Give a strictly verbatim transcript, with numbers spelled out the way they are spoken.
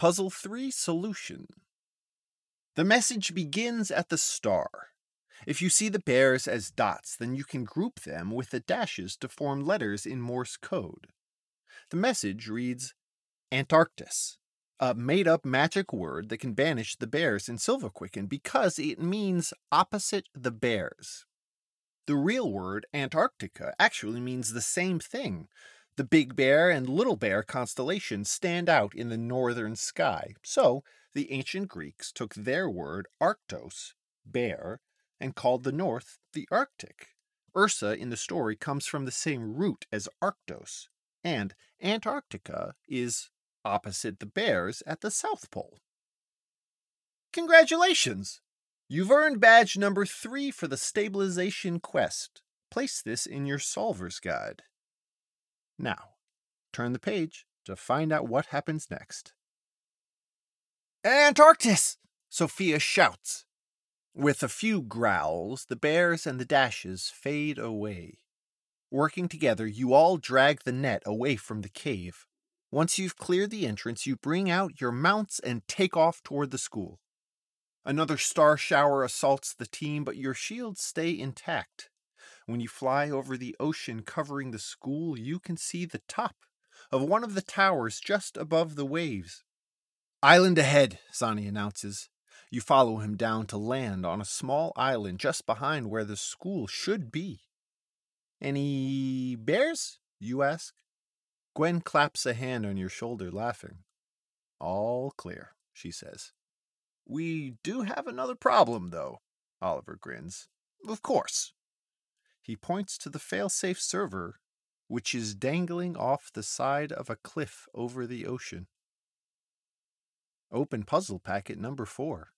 Puzzle three Solution. The message begins at the star. If you see the bears as dots, then you can group them with the dashes to form letters in Morse code. The message reads, Antarctis, a made-up magic word that can banish the bears in Silverquicken because it means opposite the bears. The real word Antarctica actually means the same thing. The Big Bear and Little Bear constellations stand out in the northern sky, so the ancient Greeks took their word Arctos, bear, and called the north the Arctic. Ursa in the story comes from the same root as Arctos, and Antarctica is opposite the bears at the South Pole. Congratulations! You've earned badge number three for the stabilization quest. Place this in your solver's guide. Now, turn the page to find out what happens next. Antarctis! Sophia shouts. With a few growls, the bears and the dashes fade away. Working together, you all drag the net away from the cave. Once you've cleared the entrance, you bring out your mounts and take off toward the school. Another star shower assaults the team, but your shields stay intact. When you fly over the ocean covering the school, you can see the top of one of the towers just above the waves. Island ahead, Sonny announces. You follow him down to land on a small island just behind where the school should be. Any bears? You ask. Gwen claps a hand on your shoulder, laughing. All clear, she says. We do have another problem, though, Oliver grins. Of course. He points to the failsafe server, which is dangling off the side of a cliff over the ocean. Open puzzle packet number four.